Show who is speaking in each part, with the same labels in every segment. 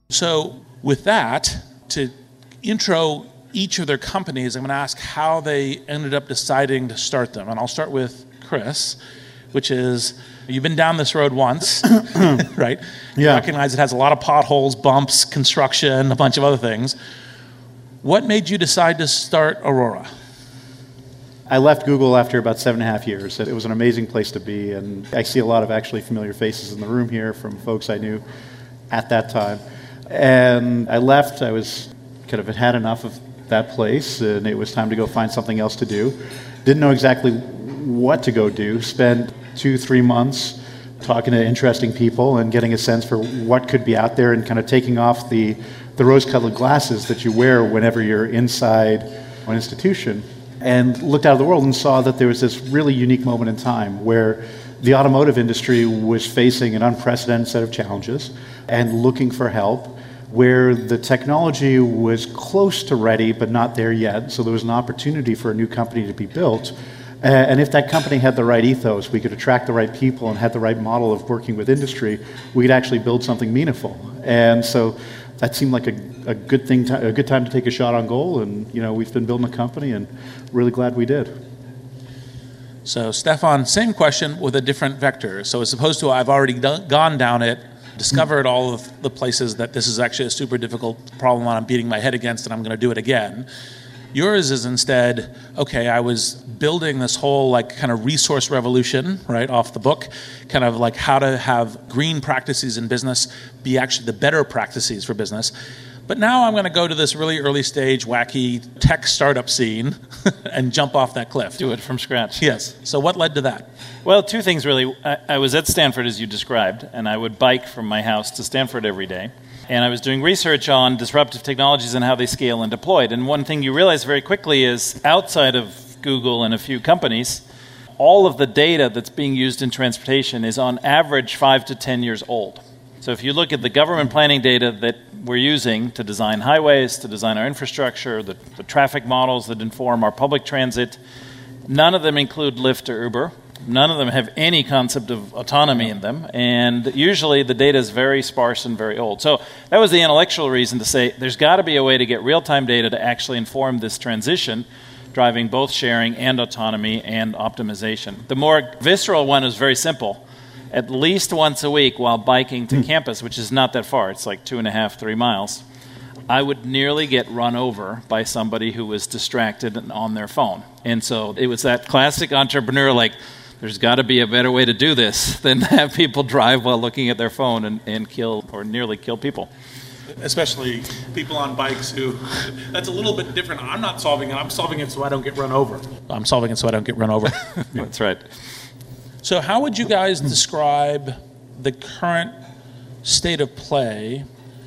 Speaker 1: So with that, to intro each of their companies, I'm going to ask how they ended up deciding to start them. And I'll start with Chris, which is, you've been down this road once, right? You recognize it has a lot of potholes, bumps, construction, a bunch of other things. What made you decide to start Aurora?
Speaker 2: I left Google after about 7.5 years. It was an amazing place to be, and I see a lot of actually familiar faces in the room here from folks I knew at that time. And I left. I was kind of had enough of that place, and it was time to go find something else to do. Didn't know exactly what to go do. Spent 2-3 months talking to interesting people and getting a sense for what could be out there and kind of taking off the rose-colored glasses that you wear whenever you're inside an institution, and looked out of the world and saw that there was this really unique moment in time where the automotive industry was facing an unprecedented set of challenges and looking for help, where the technology was close to ready but not there yet, so there was an opportunity for a new company to be built. And if that company had the right ethos, we could attract the right people and had the right model of working with industry, we could actually build something meaningful. And so that seemed like a good thing, a good time to take a shot on goal. And we've been building a company, and really glad we did.
Speaker 1: So Stefan, same question with a different vector. So as opposed to I've already gone down it, discovered all of the places that this is actually a super difficult problem I'm beating my head against, and I'm going to do it again. Yours is instead, okay, I was building this whole kind of resource revolution, right, off the book, kind of like how to have green practices in business be actually the better practices for business. But now I'm going to go to this really early stage, wacky tech startup scene and jump off that cliff.
Speaker 3: Do it from scratch.
Speaker 1: Yes. So what led to that?
Speaker 3: Well, two things really. I was at Stanford, as you described, and I would bike from my house to Stanford every day. And I was doing research on disruptive technologies and how they scale and deployed. And one thing you realize very quickly is outside of Google and a few companies, all of the data that's being used in transportation is on average 5 to 10 years old. So if you look at the government planning data that we're using to design highways, to design our infrastructure, the traffic models that inform our public transit, none of them include Lyft or Uber. None of them have any concept of autonomy in them, and usually the data is very sparse and very old. So that was the intellectual reason to say there's got to be a way to get real-time data to actually inform this transition, driving both sharing and autonomy and optimization. The more visceral one is very simple. At least once a week while biking to campus, which is not that far, it's like 2.5-3 miles, I would nearly get run over by somebody who was distracted and on their phone. And so it was that classic entrepreneur, there's got to be a better way to do this than to have people drive while looking at their phone and kill or nearly kill people.
Speaker 1: Especially people on bikes who, that's a little bit different. I'm not solving it. I'm solving it so I don't get run over. I'm solving it so I don't get run over.
Speaker 3: That's right.
Speaker 1: So how would you guys describe the current state of play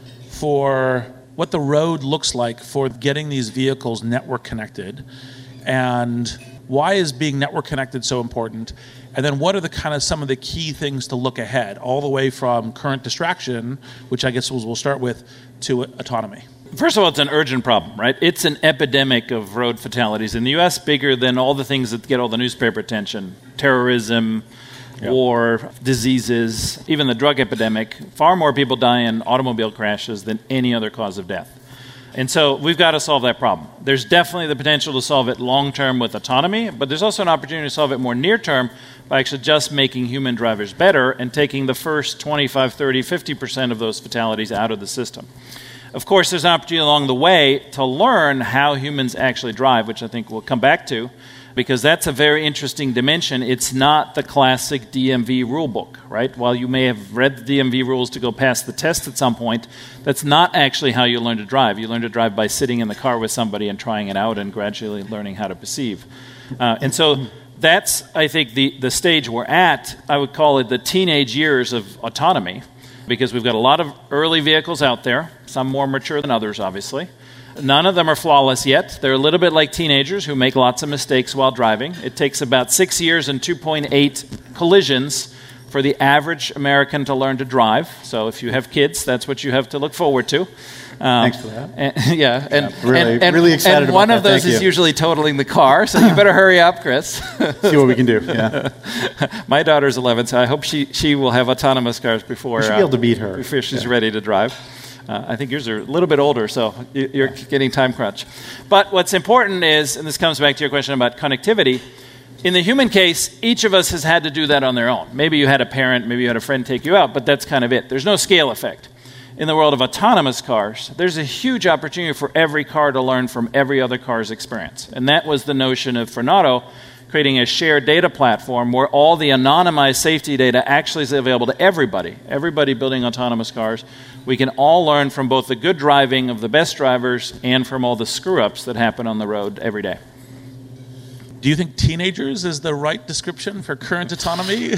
Speaker 1: for what the road looks like for getting these vehicles network connected, and why is being network connected so important? And then what are the kind of some of the key things to look ahead, all the way from current distraction, which I guess we'll start with, to autonomy?
Speaker 3: First of all, it's an urgent problem, right? It's an epidemic of road fatalities in the U.S., bigger than all the things that get all the newspaper attention. Terrorism, war, diseases, even the drug epidemic. Far more people die in automobile crashes than any other cause of death. And so we've got to solve that problem. There's definitely the potential to solve it long-term with autonomy, but there's also an opportunity to solve it more near-term by actually just making human drivers better and taking the first 25, 30, 50% of those fatalities out of the system. Of course, there's an opportunity along the way to learn how humans actually drive, which I think we'll come back to, because that's a very interesting dimension. It's not the classic DMV rule book, right? While you may have read the DMV rules to go pass the test at some point, that's not actually how you learn to drive. You learn to drive by sitting in the car with somebody and trying it out and gradually learning how to perceive. And so that's, I think, the stage we're at. I would call it the teenage years of autonomy, because we've got a lot of early vehicles out there, some more mature than others, obviously. None of them are flawless yet. They're a little bit like teenagers who make lots of mistakes while driving. It takes about 6 years and 2.8 collisions for the average American to learn to drive. So if you have kids, that's what you have to look forward to.
Speaker 2: Thanks for that.
Speaker 3: Really excited about that. And one of those
Speaker 2: is
Speaker 3: usually totaling the car, so you better hurry up, Chris.
Speaker 2: See what we can do, yeah.
Speaker 3: My daughter's 11, so I hope she will have autonomous cars before...
Speaker 2: We should be able to beat her.
Speaker 3: Before she's ready to drive. I think yours are a little bit older, so you're getting time crunch. But what's important is, and this comes back to your question about connectivity, in the human case, each of us has had to do that on their own. Maybe you had a parent, maybe you had a friend take you out, but that's kind of it. There's no scale effect. In the world of autonomous cars, there's a huge opportunity for every car to learn from every other car's experience. And that was the notion of Frenato, creating a shared data platform where all the anonymized safety data actually is available to everybody. Everybody building autonomous cars. We can all learn from both the good driving of the best drivers and from all the screw-ups that happen on the road every day.
Speaker 1: Do you think teenagers is the right description for current autonomy?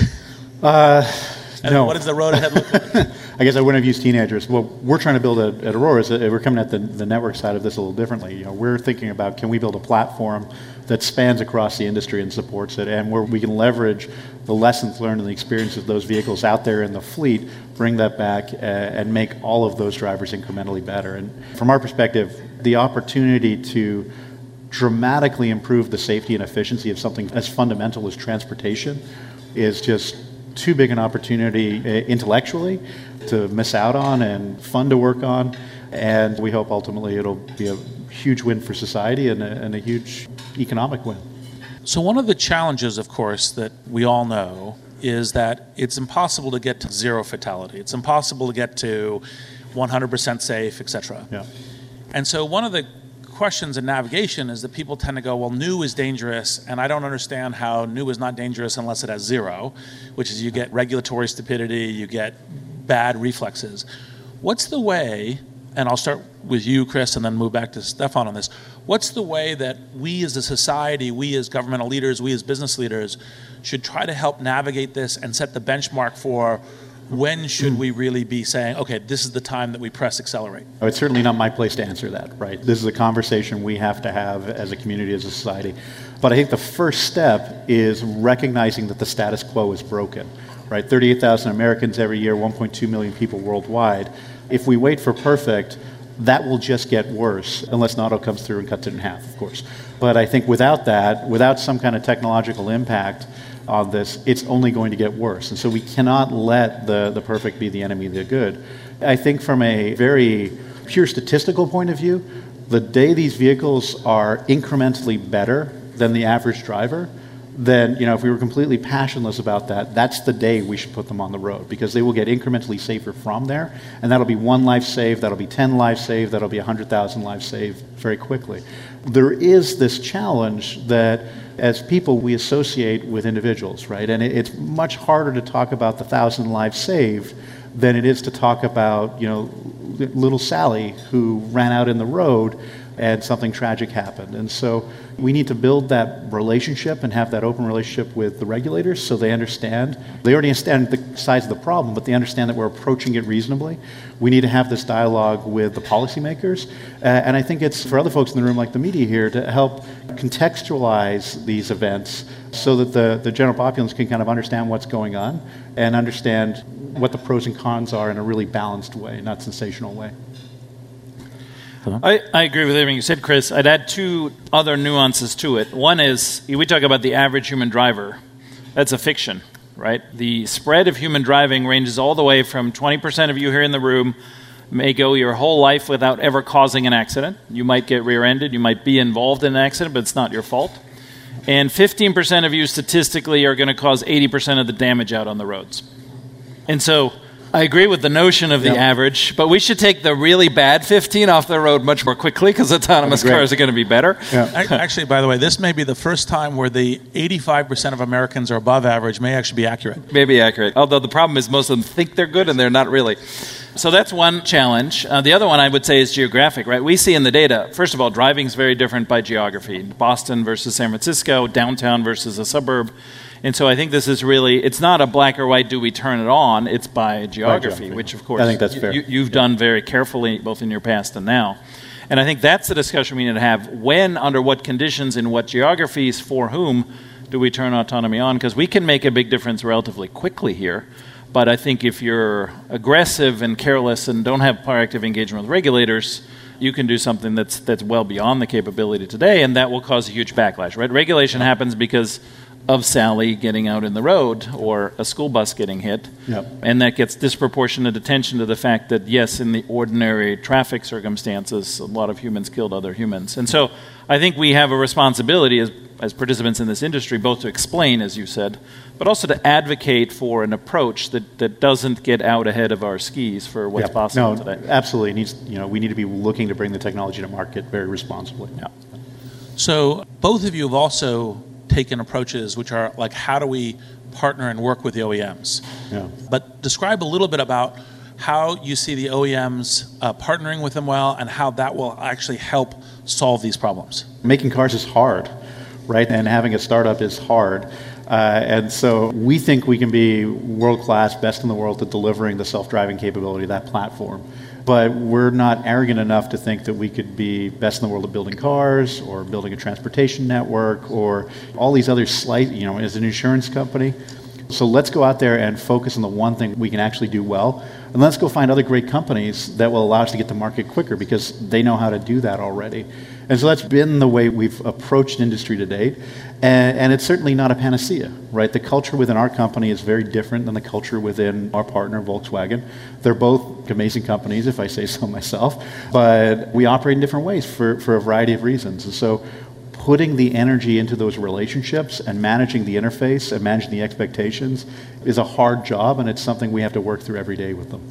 Speaker 2: No.
Speaker 1: What does the road ahead look like?
Speaker 2: I guess I wouldn't have used teenagers. What we're trying to build at Aurora is we're coming at the network side of this a little differently. We're thinking about, can we build a platform that spans across the industry and supports it, and where we can leverage the lessons learned and the experiences of those vehicles out there in the fleet, bring that back and make all of those drivers incrementally better. And from our perspective, the opportunity to dramatically improve the safety and efficiency of something as fundamental as transportation is just too big an opportunity intellectually to miss out on and fun to work on. And we hope ultimately it'll be a huge win for society and a huge economic win.
Speaker 1: So one of the challenges, of course, that we all know is that it's impossible to get to zero fatality. It's impossible to get to 100% safe, etc.
Speaker 2: Yeah.
Speaker 1: And so one of the questions in navigation is that people tend to go, well, new is dangerous, and I don't understand how new is not dangerous unless it has zero, which is you get regulatory stupidity, you get bad reflexes. What's the way, and I'll start with you, Chris, and then move back to Stefan on this, what's the way that we as a society, we as governmental leaders, we as business leaders should try to help navigate this and set the benchmark for when should we really be saying, okay, this is the time that we press accelerate?
Speaker 2: Oh, it's certainly not my place to answer that, right? This is a conversation we have to have as a community, as a society. But I think the first step is recognizing that the status quo is broken, right? 38,000 Americans every year, 1.2 million people worldwide. If we wait for perfect, that will just get worse, unless Nauto comes through and cuts it in half, of course. But I think without that, without some kind of technological impact on this, it's only going to get worse. And so we cannot let the perfect be the enemy of the good. I think from a very pure statistical point of view, the day these vehicles are incrementally better than the average driver, then, if we were completely passionless about that, that's the day we should put them on the road, because they will get incrementally safer from there, and that'll be 1 life saved, that'll be 10 lives saved, that'll be 100,000 lives saved very quickly. There is this challenge that as people we associate with individuals, right? And it's much harder to talk about the 1,000 lives saved than it is to talk about, little Sally who ran out in the road and something tragic happened. And so we need to build that relationship and have that open relationship with the regulators so they understand. They already understand the size of the problem, but they understand that we're approaching it reasonably. We need to have this dialogue with the policymakers. And I think it's for other folks in the room, like the media here, to help contextualize these events so that the general populace can kind of understand what's going on and understand what the pros and cons are in a really balanced way, not sensational way.
Speaker 3: I agree with everything you said, Chris. I'd add 2 other nuances to it. One is, we talk about the average human driver. That's a fiction, right? The spread of human driving ranges all the way from 20% of you here in the room may go your whole life without ever causing an accident. You might get rear-ended, you might be involved in an accident, but it's not your fault. And 15% of you statistically are going to cause 80% of the damage out on the roads. And so I agree with the notion of the average, but we should take the really bad 15 off the road much more quickly because autonomous cars are going to be better.
Speaker 2: Yeah.
Speaker 1: Actually, by the way, this may be the first time where the 85% of Americans are above average may actually be accurate.
Speaker 3: May be accurate, although the problem is most of them think they're good and they're not really. So that's one challenge. The other one I would say is geographic, right? We see in the data, first of all, driving is very different by geography. Boston versus San Francisco, downtown versus a suburb. And so I think this is really, it's not a black or white, do we turn it on? It's by geography, which of course
Speaker 2: I think that's fair.
Speaker 3: You've done very carefully, both in your past and now. And I think that's the discussion we need to have. When, under what conditions, in what geographies, for whom do we turn autonomy on? Because we can make a big difference relatively quickly here. But I think if you're aggressive and careless and don't have proactive engagement with regulators, you can do something that's well beyond the capability today, and that will cause a huge backlash, right? Regulation happens because of Sally getting out in the road or a school bus getting hit.
Speaker 2: Yep.
Speaker 3: And that gets disproportionate attention to the fact that, yes, in the ordinary traffic circumstances, a lot of humans killed other humans. And so I think we have a responsibility as participants in this industry, both to explain, as you said, but also to advocate for an approach that doesn't get out ahead of our skis for what's possible today.
Speaker 2: Absolutely. We need to be looking to bring the technology to market very responsibly.
Speaker 3: Yeah.
Speaker 1: So both of you have also taken approaches which are like, how do we partner and work with the OEMs?
Speaker 2: Yeah.
Speaker 1: But describe a little bit about how you see the OEMs partnering with them well and how that will actually help solve these problems.
Speaker 2: Making cars is hard, right? And having a startup is hard. And so we think we can be world-class, best in the world at delivering the self-driving capability of that platform. But we're not arrogant enough to think that we could be best in the world at building cars or building a transportation network or all these other as an insurance company. So let's go out there and focus on the one thing we can actually do well. And let's go find other great companies that will allow us to get to market quicker because they know how to do that already. And so that's been the way we've approached industry to date. And it's certainly not a panacea, right? The culture within our company is very different than the culture within our partner, Volkswagen. They're both amazing companies, if I say so myself, but we operate in different ways for a variety of reasons. And so putting the energy into those relationships and managing the interface and managing the expectations is a hard job, and it's something we have to work through every day with them.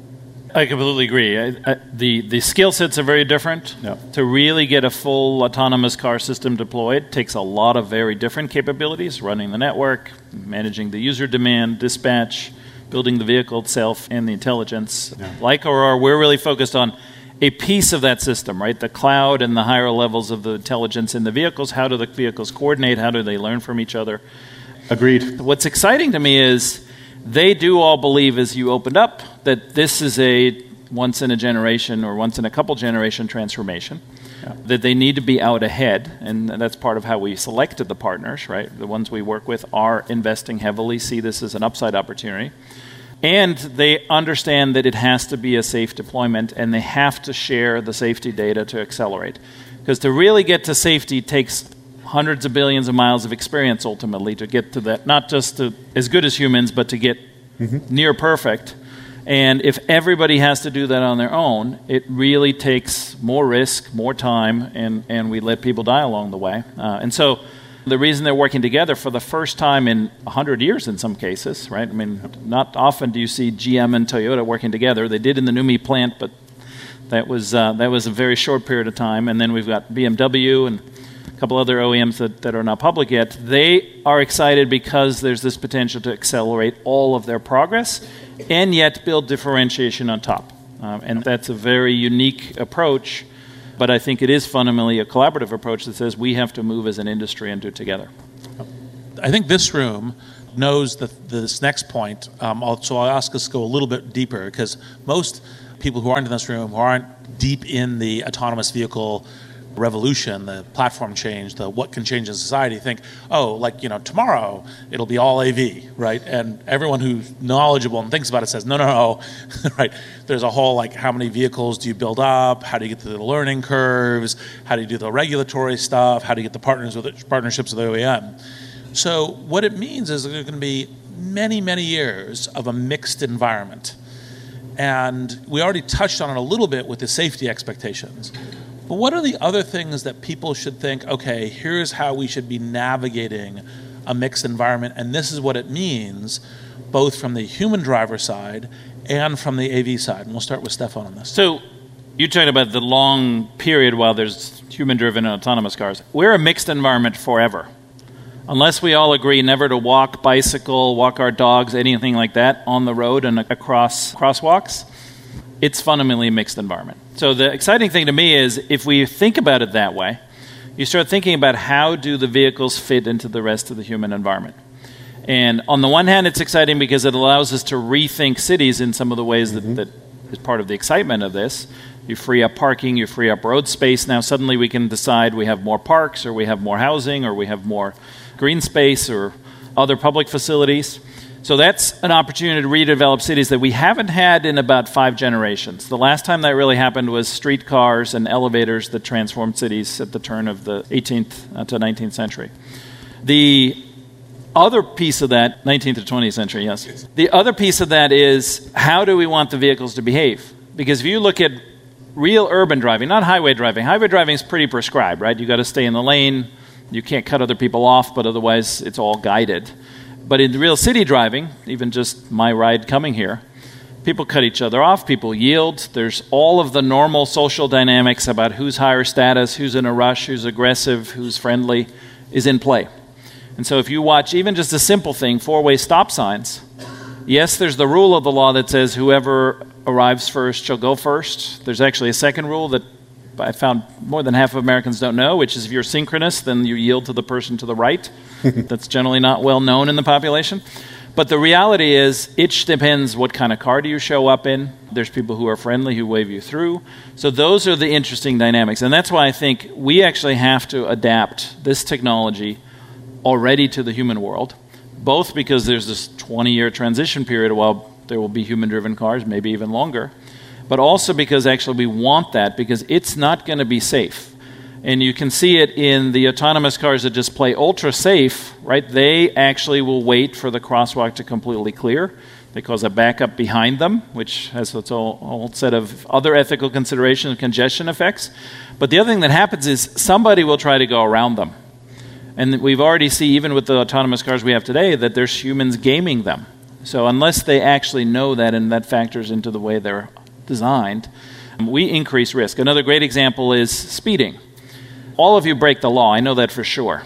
Speaker 3: I completely agree. The skill sets are very different.
Speaker 2: Yep.
Speaker 3: To really get a full autonomous car system deployed takes a lot of very different capabilities, running the network, managing the user demand, dispatch, building the vehicle itself, and the intelligence.
Speaker 2: Yeah.
Speaker 3: Like Aurora, we're really focused on a piece of that system, right? The cloud and the higher levels of the intelligence in the vehicles. How do the vehicles coordinate? How do they learn from each other?
Speaker 2: Agreed.
Speaker 3: What's exciting to me is they do all believe, as you opened up, that this is a once-in-a-generation or once-in-a-couple-generation transformation, that they need to be out ahead, and that's part of how we selected the partners, right? The ones we work with are investing heavily, see this as an upside opportunity, and they understand that it has to be a safe deployment, and they have to share the safety data to accelerate. Because to really get to safety takes hundreds of billions of miles of experience ultimately to get to that, not just to as good as humans, but to get near perfect. And if everybody has to do that on their own, it really takes more risk, more time, and we let people die along the way. And so the reason they're working together for the first time in 100 years in some cases, right? I mean, not often do you see GM and Toyota working together. They did in the NUMMI plant, but that was a very short period of time. And then we've got BMW and a couple other OEMs that are not public yet. They are excited because there's this potential to accelerate all of their progress and yet build differentiation on top. And that's a very unique approach, but I think it is fundamentally a collaborative approach that says we have to move as an industry and do it together.
Speaker 1: I think this room knows this next point, so I'll ask us to go a little bit deeper, because most people who aren't in this room, who aren't deep in the autonomous vehicle revolution, the platform change, the what can change in society, think, tomorrow it'll be all AV, right? And everyone who's knowledgeable and thinks about it says, no, right? There's a whole, how many vehicles do you build up? How do you get to the learning curves? How do you do the regulatory stuff? How do you get the partnerships with the OEM? So what it means is there's going to be many, many years of a mixed environment. And we already touched on it a little bit with the safety expectations. But what are the other things that people should think, okay, here's how we should be navigating a mixed environment, and this is what it means, both from the human driver side and from the AV side? And we'll start with Stefan on this.
Speaker 3: So you talked about the long period while there's human-driven and autonomous cars. We're a mixed environment forever. Unless we all agree never to walk, bicycle, walk our dogs, anything like that on the road and across crosswalks, it's fundamentally a mixed environment. So the exciting thing to me is if we think about it that way, you start thinking about how do the vehicles fit into the rest of the human environment. And on the one hand, it's exciting because it allows us to rethink cities in some of the ways that is part of the excitement of this. You free up parking, you free up road space. Now suddenly we can decide we have more parks, or we have more housing, or we have more green space or other public facilities. So that's an opportunity to redevelop cities that we haven't had in about 5 generations. The last time that really happened was streetcars and elevators that transformed cities at the turn of the 18th to 19th century. The other piece of that, 19th to 20th century, yes. The other piece of that is, how do we want the vehicles to behave? Because if you look at real urban driving, not highway driving is pretty prescribed, right? You got to stay in the lane, you can't cut other people off, but otherwise it's all guided. But in real city driving, even just my ride coming here, people cut each other off, people yield. There's all of the normal social dynamics about who's higher status, who's in a rush, who's aggressive, who's friendly, is in play. And so if you watch even just a simple thing, four-way stop signs, yes, there's the rule of the law that says whoever arrives first shall go first. There's actually a second rule that I found more than half of Americans don't know, which is if you're synchronous, then you yield to the person to the right. That's generally not well known in the population. But the reality is, it depends what kind of car do you show up in. There's people who are friendly, who wave you through. So those are the interesting dynamics. And that's why I think we actually have to adapt this technology already to the human world, both because there's this 20-year transition period while there will be human-driven cars, maybe even longer, but also because actually we want that, because it's not going to be safe. And you can see it in the autonomous cars that just play ultra safe, right? They actually will wait for the crosswalk to completely clear. They cause a backup behind them, which has its whole set of other ethical considerations and congestion effects. But the other thing that happens is somebody will try to go around them. And we've already seen, even with the autonomous cars we have today, that there's humans gaming them. So unless they actually know that, and that factors into the way they're designed, we increase risk. Another great example is speeding. All of you break the law, I know that for sure.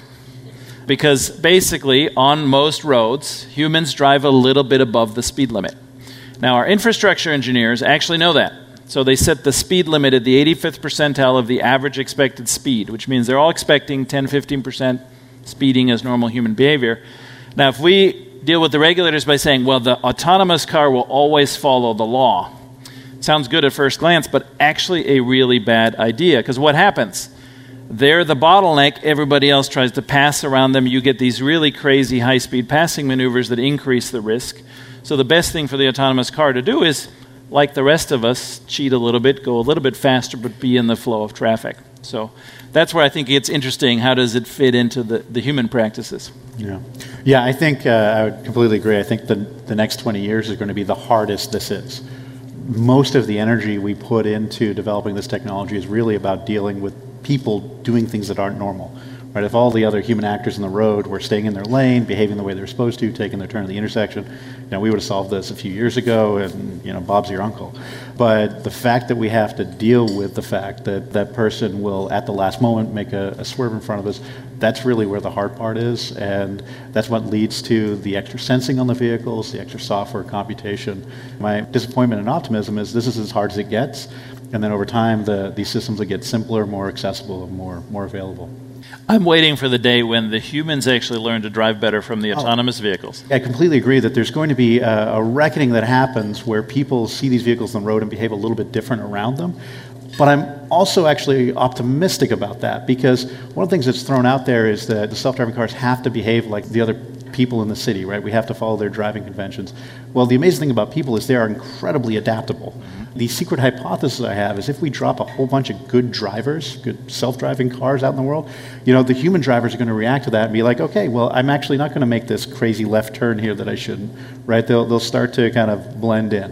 Speaker 3: Because basically, on most roads, humans drive a little bit above the speed limit. Now, our infrastructure engineers actually know that. So they set the speed limit at the 85th percentile of the average expected speed, which means they're all expecting 10-15% speeding as normal human behavior. Now, if we deal with the regulators by saying, well, the autonomous car will always follow the law, sounds good at first glance, but actually a really bad idea. Because what happens? They're the bottleneck. Everybody else tries to pass around them. You get these really crazy high-speed passing maneuvers that increase the risk. So the best thing for the autonomous car to do is, like the rest of us, cheat a little bit, go a little bit faster, but be in the flow of traffic. So that's where I think it's interesting. How does it fit into the human practices?
Speaker 2: Yeah, I think I would completely agree. I think the next 20 years is going to be the hardest this is. Most of the energy we put into developing this technology is really about dealing with people doing things that aren't normal. Right? If all the other human actors in the road were staying in their lane, behaving the way they're supposed to, taking their turn at the intersection, we would have solved this a few years ago, and Bob's your uncle. But the fact that we have to deal with the fact that that person will, at the last moment, make a swerve in front of us, that's really where the hard part is, and that's what leads to the extra sensing on the vehicles, the extra software computation. My disappointment and optimism is this is as hard as it gets, and then over time, these systems will get simpler, more accessible, and more available.
Speaker 3: I'm waiting for the day when the humans actually learn to drive better from the autonomous vehicles.
Speaker 2: I completely agree that there's going to be a reckoning that happens where people see these vehicles on the road and behave a little bit different around them. But I'm also actually optimistic about that, because one of the things that's thrown out there is that the self-driving cars have to behave like the other people in the city, right? We have to follow their driving conventions. Well, the amazing thing about people is they are incredibly adaptable. The secret hypothesis I have is if we drop a whole bunch of good drivers, good self-driving cars out in the world, the human drivers are going to react to that and be like, okay, well, I'm actually not going to make this crazy left turn here that I shouldn't, right? They'll start to kind of blend in.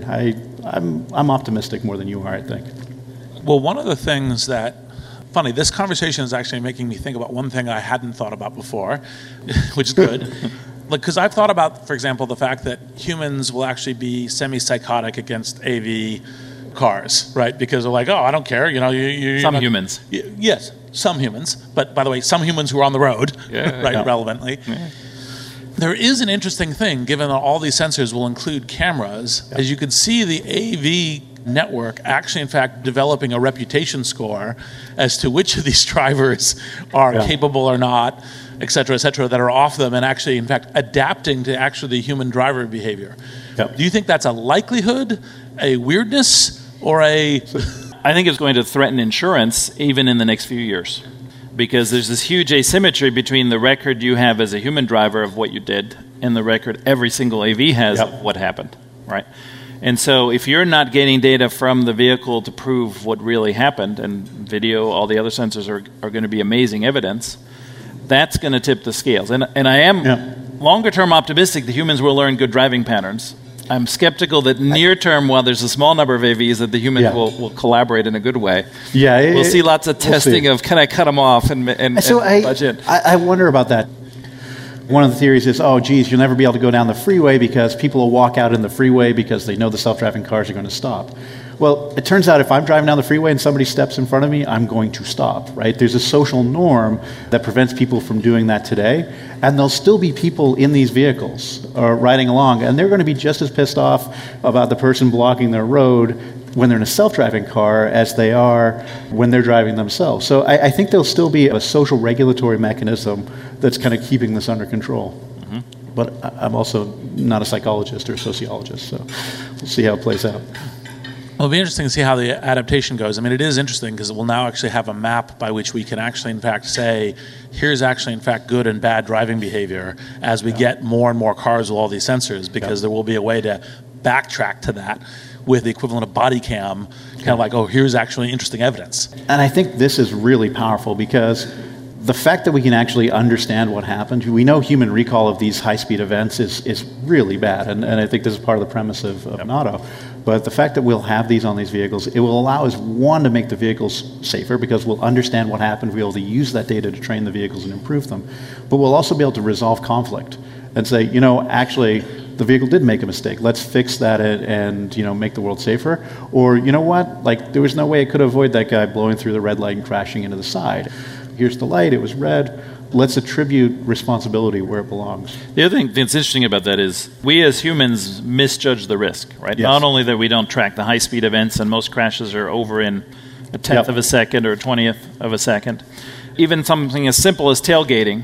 Speaker 2: I'm optimistic more than you are, I think.
Speaker 1: Well, one of the things funny, this conversation is actually making me think about one thing I hadn't thought about before, which is good. Because I've thought about, for example, the fact that humans will actually be semi-psychotic against AV cars, right? Because they're like, oh, I don't care.
Speaker 3: Some humans.
Speaker 1: Yes, some humans. But by the way, some humans who are on the road, relevantly. Yeah. There is an interesting thing, given that all these sensors will include cameras, as you could see the AV network actually, in fact, developing a reputation score as to which of these drivers are capable or not, et cetera, that are off them, and actually, in fact, adapting to actually the human driver behavior. Yep. Do you think that's a likelihood, a weirdness, or a...
Speaker 3: I think it's going to threaten insurance even in the next few years, because there's this huge asymmetry between the record you have as a human driver of what you did and the record every single AV has of what happened, right? And so if you're not getting data from the vehicle to prove what really happened, and video, all the other sensors are going to be amazing evidence, that's going to tip the scales. And I am longer term optimistic, the humans will learn good driving patterns. I'm skeptical that near term, while there's a small number of AVs, that the humans will collaborate in a good way.
Speaker 2: Yeah,
Speaker 3: we'll see lots of testing of can I cut them off and budget.
Speaker 2: I wonder about that. One of the theories is, oh, geez, you'll never be able to go down the freeway because people will walk out in the freeway because they know the self-driving cars are going to stop. Well, it turns out if I'm driving down the freeway and somebody steps in front of me, I'm going to stop, right? There's a social norm that prevents people from doing that today, and there'll still be people in these vehicles riding along, and they're going to be just as pissed off about the person blocking their road when they're in a self-driving car as they are when they're driving themselves. So I think there'll still be a social regulatory mechanism that's kind of keeping this under control. Mm-hmm. But I'm also not a psychologist or a sociologist, so we'll see how it plays out.
Speaker 1: Well, it'll be interesting to see how the adaptation goes. I mean, it is interesting because we'll now actually have a map by which we can actually, in fact, say, here's actually, in fact, good and bad driving behavior as we get more and more cars with all these sensors, because there will be a way to backtrack to that with the equivalent of body cam, kind of like, oh, here's actually interesting evidence.
Speaker 2: And I think this is really powerful because the fact that we can actually understand what happened, we know human recall of these high-speed events is really bad, and I think this is part of the premise of Notto. But the fact that we'll have these on these vehicles, it will allow us, one, to make the vehicles safer because we'll understand what happened, we'll be able to use that data to train the vehicles and improve them. But we'll also be able to resolve conflict and say, you know, actually, the vehicle did make a mistake. Let's fix that and you know, make the world safer. Or, you know what, like, there was no way I could avoid that guy blowing through the red light and crashing into the side. Here's the light, it was red. Let's attribute responsibility where it belongs.
Speaker 3: The other thing that's interesting about that is we as humans misjudge the risk, right? Yes. Not only that we don't track the high-speed events, and most crashes are over in a tenth of a second or a 20th of a second. Even something as simple as tailgating,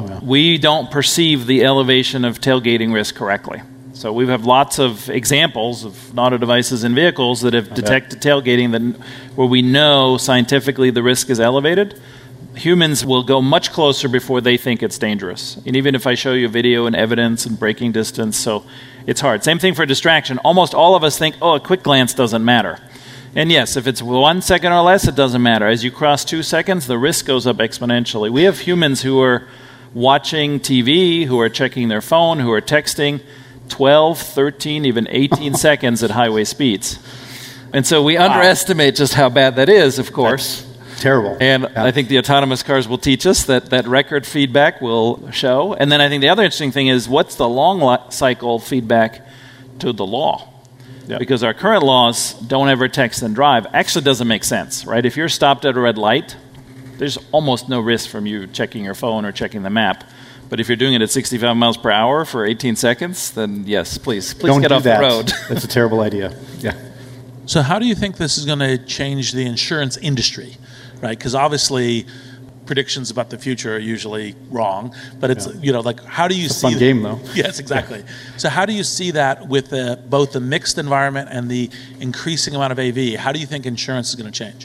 Speaker 3: we don't perceive the elevation of tailgating risk correctly. So we have lots of examples of Notto devices in vehicles that have detected tailgating where we know scientifically the risk is elevated. Humans will go much closer before they think it's dangerous. And even if I show you video and evidence and braking distance, so it's hard. Same thing for distraction. Almost all of us think, oh, a quick glance doesn't matter. And yes, if it's 1 second or less, it doesn't matter. As you cross 2 seconds, the risk goes up exponentially. We have humans who are watching TV, who are checking their phone, who are texting 12, 13, even 18 seconds at highway speeds. And so we underestimate just how bad that is, of course.
Speaker 2: That's terrible.
Speaker 3: And I think the autonomous cars will teach us that record feedback will show. And then I think the other interesting thing is what's the long cycle feedback to the law? Yep. Because our current laws, don't ever text and drive, actually doesn't make sense, right? If you're stopped at a red light, there's almost no risk from you checking your phone or checking the map. But if you're doing it at 65 miles per hour for 18 seconds, then yes, please
Speaker 2: don't
Speaker 3: get off the road.
Speaker 2: That's a terrible idea. Yeah.
Speaker 1: So how do you think this is going to change the insurance industry? Right, because obviously predictions about the future are usually wrong, but it's you know, like, how do you see?
Speaker 2: It's a fun game, though.
Speaker 1: Yes, exactly. So how do you see that with both the mixed environment and the increasing amount of AV? How do you think insurance is going to change?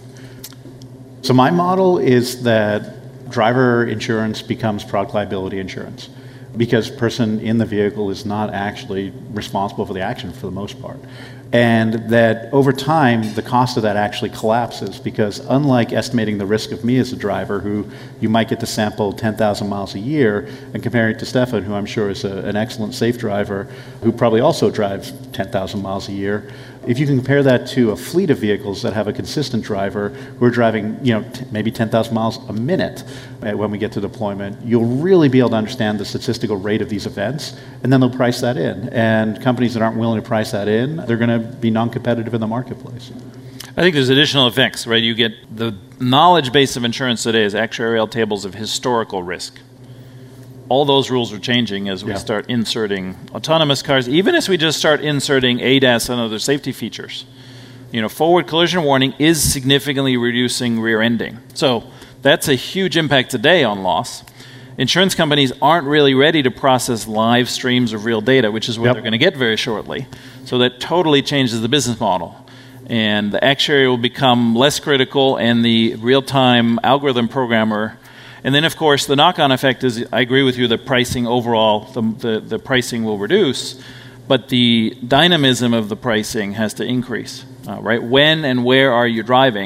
Speaker 2: So my model is that driver insurance becomes product liability insurance because the person in the vehicle is not actually responsible for the action for the most part. And that over time, the cost of that actually collapses because unlike estimating the risk of me as a driver, who you might get to sample 10,000 miles a year, and comparing it to Stefan, who I'm sure is an excellent safe driver, who probably also drives 10,000 miles a year, if you can compare that to a fleet of vehicles that have a consistent driver who are driving, you know, maybe 10,000 miles a minute when we get to deployment, you'll really be able to understand the statistical rate of these events, and then they'll price that in. And companies that aren't willing to price that in, they're going to be non-competitive in the marketplace.
Speaker 3: I think there's additional effects, right? You get the knowledge base of insurance today is actuarial tables of historical risk. All those rules are changing as we start inserting autonomous cars, even as we just start inserting ADAS and other safety features. You know, forward collision warning is significantly reducing rear ending. So that's a huge impact today on loss. Insurance companies aren't really ready to process live streams of real data, which is what they're going to get very shortly. So that totally changes the business model. And the actuary will become less critical, and the real-time algorithm programmer. And then, of course, the knock-on effect is, I agree with you, that pricing overall, the pricing will reduce, but the dynamism of the pricing has to increase, right? When and where are you driving?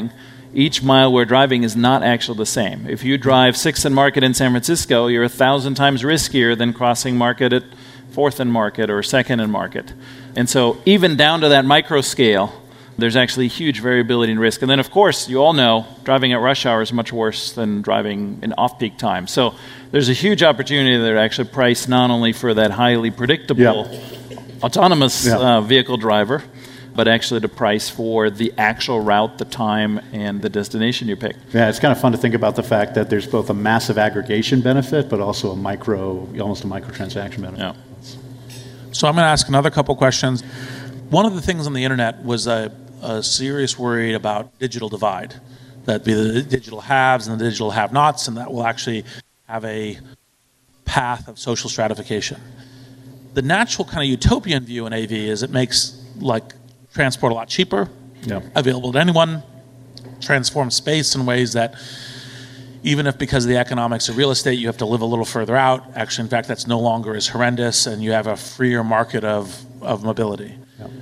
Speaker 3: each mile we're driving is not actually the same. If you drive 6th and Market in San Francisco, you're 1,000 times riskier than crossing Market at 4th and Market or 2nd and Market. And so even down to that micro scale, there's actually huge variability in risk. And then, of course, you all know driving at rush hour is much worse than driving in off-peak time. So there's a huge opportunity there to actually price not only for that highly predictable autonomous vehicle driver, but actually to price for the actual route, the time, and the destination you pick.
Speaker 2: Yeah, it's kind of fun to think about the fact that there's both a massive aggregation benefit, but also almost a micro transaction benefit.
Speaker 3: Yeah.
Speaker 1: So I'm going to ask another couple questions. One of the things on the internet was a serious worry about digital divide, that be the digital haves and the digital have-nots, and that will actually have a path of social stratification. The natural kind of utopian view in AV is it makes transport a lot cheaper, available to anyone, transform space in ways that even if because of the economics of real estate you have to live a little further out, actually in fact that's no longer as horrendous and you have a freer market of mobility.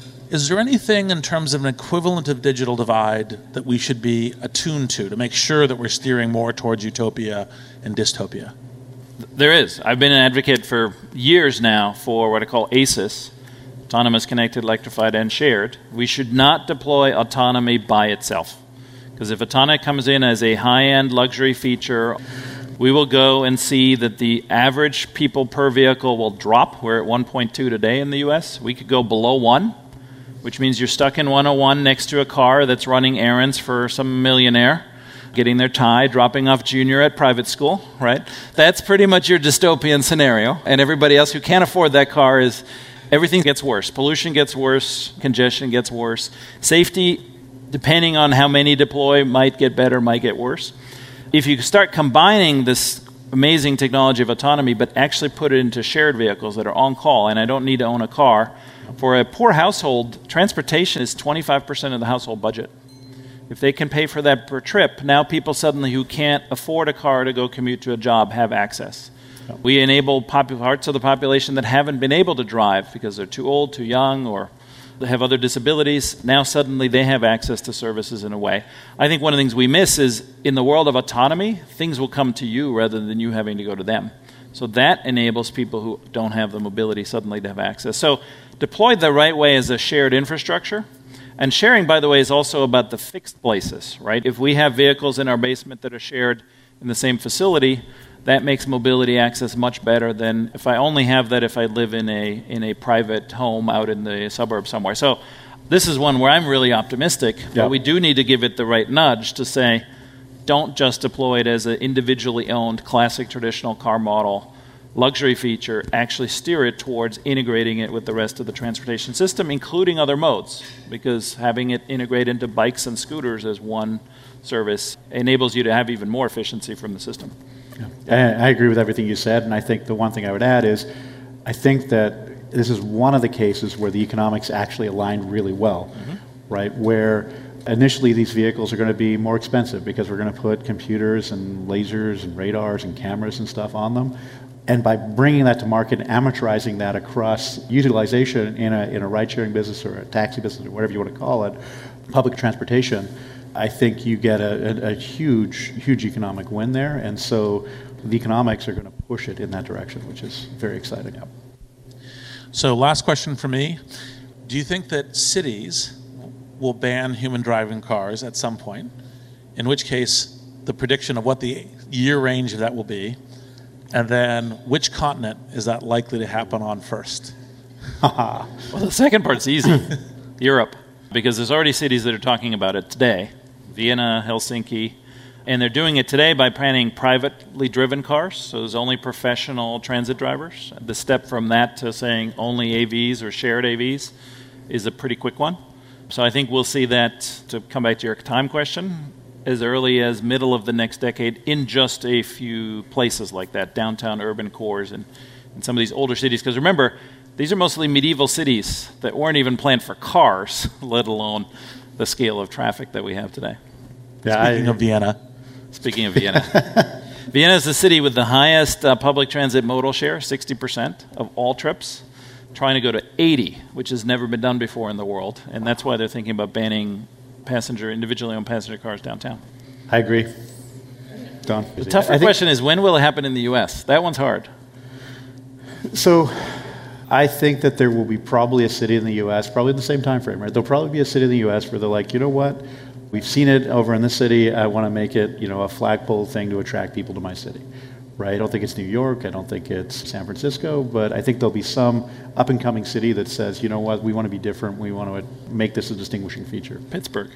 Speaker 1: Is there anything in terms of an equivalent of digital divide that we should be attuned to make sure that we're steering more towards utopia and dystopia?
Speaker 3: There is. I've been an advocate for years now for what I call ACES, autonomous, connected, electrified, and shared. We should not deploy autonomy by itself. Because if autonomy comes in as a high-end luxury feature, we will go and see that the average people per vehicle will drop. We're at 1.2 today in the US. We could go below 1, which means you're stuck in 101 next to a car that's running errands for some millionaire, getting their tie, dropping off junior at private school, right? That's pretty much your dystopian scenario. And everybody else who can't afford that car is, everything gets worse. Pollution gets worse, congestion gets worse. Safety, depending on how many deploy, might get better, might get worse. If you start combining this amazing technology of autonomy, but actually put it into shared vehicles that are on call, and I don't need to own a car, for a poor household, transportation is 25% of the household budget. If they can pay for that per trip, now people suddenly who can't afford a car to go commute to a job have access. We enable parts of the population that haven't been able to drive because they're too old, too young, or they have other disabilities. Now suddenly they have access to services in a way. I think one of the things we miss is in the world of autonomy, things will come to you rather than you having to go to them. So that enables people who don't have the mobility suddenly to have access. So deployed the right way as a shared infrastructure. And sharing, by the way, is also about the fixed places, right? If we have vehicles in our basement that are shared in the same facility, that makes mobility access much better than if I only have that if I live in a private home out in the suburbs somewhere. So this is one where I'm really optimistic, but we do need to give it the right nudge to say, don't just deploy it as an individually owned classic traditional car model luxury feature, actually steer it towards integrating it with the rest of the transportation system, including other modes, because having it integrate into bikes and scooters as one service enables you to have even more efficiency from the system.
Speaker 2: I agree with everything you said, and I think the one thing I would add is I think that this is one of the cases where the economics actually align really well, right? Where initially these vehicles are going to be more expensive because we're going to put computers and lasers and radars and cameras and stuff on them. And by bringing that to market and amortizing that across utilization in a ride-sharing business or a taxi business or whatever you want to call it, public transportation, I think you get a huge economic win there. And so the economics are going to push it in that direction, which is very exciting.
Speaker 1: So last question for me. Do you think that cities will ban human driving cars at some point, in which case the prediction of what the year range of that will be, and then which continent is that likely to happen on first?
Speaker 3: Well, the second part's easy. Europe. Because there's already cities that are talking about it today. Vienna, Helsinki. And they're doing it today by banning privately driven cars. So there's only professional transit drivers. The step from that to saying only AVs or shared AVs is a pretty quick one. So I think we'll see that, to come back to your time question, as early as middle of the next decade in just a few places like that, downtown urban cores and some of these older cities. Because remember, these are mostly medieval cities that weren't even planned for cars, let alone the scale of traffic that we have today.
Speaker 1: Speaking of Vienna.
Speaker 3: Speaking of Vienna. Vienna is the city with the highest public transit modal share, 60% of all trips, trying to go to 80, which has never been done before in the world. And that's why they're thinking about banning individually owned passenger cars downtown.
Speaker 2: I agree. Don?
Speaker 3: The tougher question is, when will it happen in the U.S.? That one's hard.
Speaker 2: So I think that there will be probably a city in the U.S., probably in the same time frame, right? There'll probably be a city in the U.S. where they're like, you know what? We've seen it over in this city. I want to make it, a flagpole thing to attract people to my city, right? I don't think it's New York. I don't think it's San Francisco. But I think there'll be some up-and-coming city that says, you know what? We want to be different. We want to make this a distinguishing feature.
Speaker 3: Pittsburgh.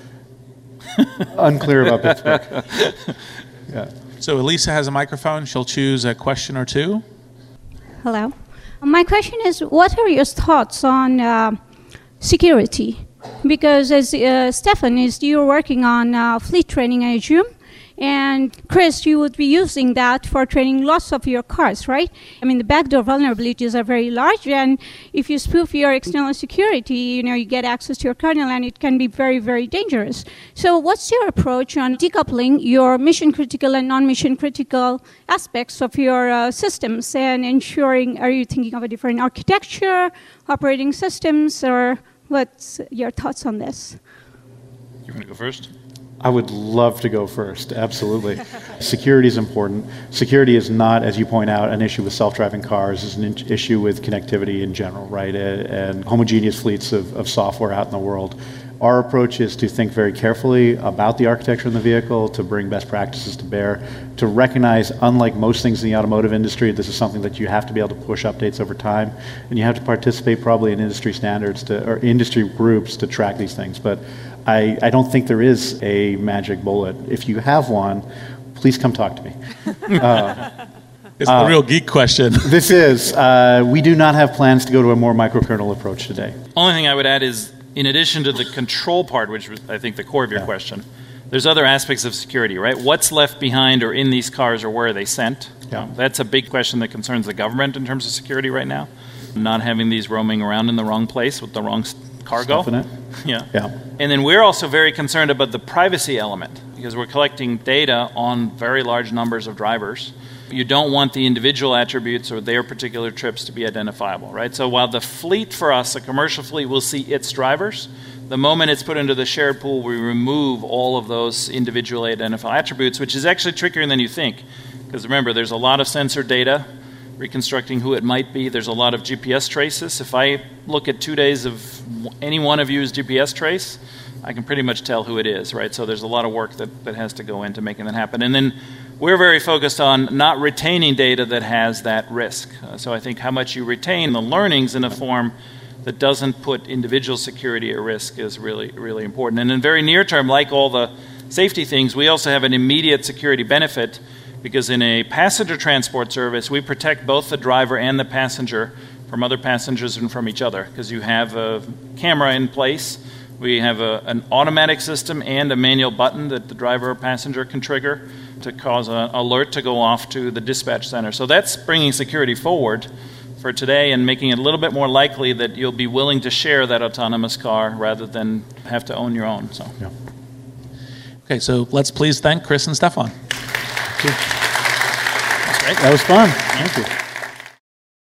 Speaker 2: Unclear about Pittsburgh. Yeah.
Speaker 1: So Elisa has a microphone. She'll choose a question or two.
Speaker 4: Hello. My question is, what are your thoughts on security? Because as Stefan, you're working on fleet training, I assume, and Chris, you would be using that for training lots of your cars, right? I mean, the backdoor vulnerabilities are very large, and if you spoof your external security, you get access to your kernel, and it can be very, very dangerous. So what's your approach on decoupling your mission-critical and non-mission-critical aspects of your systems and ensuring, are you thinking of a different architecture, operating systems, or what's your thoughts on this?
Speaker 3: You want to go first?
Speaker 2: I would love to go first, absolutely. Security is important. Security is not, as you point out, an issue with self-driving cars. It's an issue with connectivity in general, right? And homogeneous fleets of software out in the world. Our approach is to think very carefully about the architecture in the vehicle, to bring best practices to bear, to recognize, unlike most things in the automotive industry, this is something that you have to be able to push updates over time, and you have to participate probably in industry standards or industry groups to track these things. But I don't think there is a magic bullet. If you have one, please come talk to me.
Speaker 1: It's the real geek question.
Speaker 2: This is. We do not have plans to go to a more microkernel approach today.
Speaker 3: Only thing I would add is, in addition to the control part, which was, I think, the core of your question, there's other aspects of security, right? What's left behind or in these cars, or where are they sent?
Speaker 2: Yeah.
Speaker 3: That's a big question that concerns the government in terms of security right now. Not having these roaming around in the wrong place with the wrong cargo.
Speaker 2: Stuff in it.
Speaker 3: Yeah.
Speaker 2: Yeah.
Speaker 3: And then we're also very concerned about the privacy element, because we're collecting data on very large numbers of drivers. You don't want the individual attributes or their particular trips to be identifiable, right? So while the fleet for us, a commercial fleet, will see its drivers, the moment it's put into the shared pool, we remove all of those individually identifiable attributes, which is actually trickier than you think. Because remember, there's a lot of sensor data reconstructing who it might be. There's a lot of GPS traces. If I look at 2 days of any one of you's GPS trace, I can pretty much tell who it is, right? So there's a lot of work that has to go into making that happen. And then we're very focused on not retaining data that has that risk. So I think how much you retain the learnings in a form that doesn't put individual security at risk is really, really important. And in very near term, like all the safety things, we also have an immediate security benefit, because in a passenger transport service, we protect both the driver and the passenger from other passengers and from each other, because you have a camera in place. We have an automatic system and a manual button that the driver or passenger can trigger to cause an alert to go off to the dispatch center. So that's bringing security forward for today and making it a little bit more likely that you'll be willing to share that autonomous car rather than have to own your own. So.
Speaker 2: Yeah.
Speaker 1: Okay, so let's please thank Chris and Stefan.
Speaker 2: That's great. That was fun. Thank you.